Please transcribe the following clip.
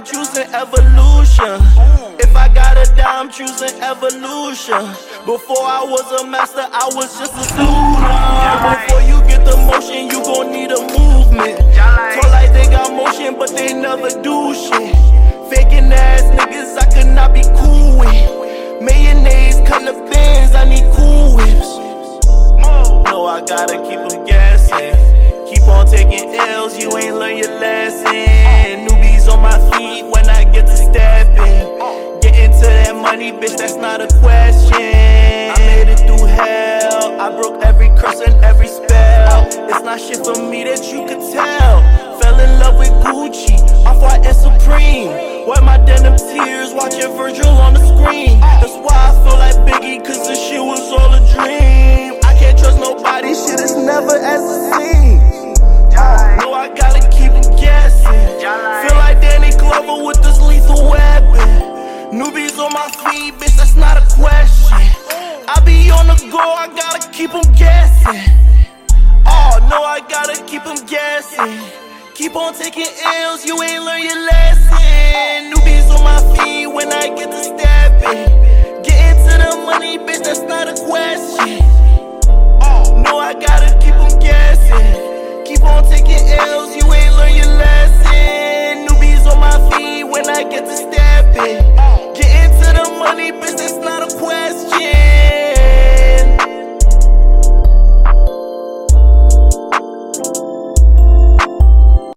I'm choosing evolution. If I gotta die, I'm choosing evolution. Before I was a master, I was just a student. Before you get the motion, you gon' need a movement. Talk like they got motion, but they never do shit. Faking ass niggas I could not be cool with. Mayonnaise, color bands, I need cool whips. No, I gotta keep them guessing. Keep on taking L's, you ain't learn your lesson. Newbies on my feet when I get to stepping. Get into that money, bitch, that's not a question. I made it through hell, I broke every curse and every spell. It's not shit for me that you could tell. Fell in love with Gucci, Off-White and Supreme. Wipe my denim tears, watching Virgil on the screen. That's why I feel like Biggie, cause this shit was all a dream. I can't trust nobody, shit is never as it seems. No, I gotta keep them guessing. Feel like Danny Glover with this lethal weapon. Newbies on my feet, bitch, that's not a question. I be on the go, I gotta keep them guessing. Oh, no, I gotta keep them guessing. Keep on taking L's, you ain't learn your lesson. Newbies on my feet when I get to stepping. Get into the money, bitch, that's not a question. Oh, no, I gotta keep them guessing. Keep on taking L's, you ain't learn your lesson. Newbies on my feet when I get to stepping. Get into the money, bitch, that's not a question.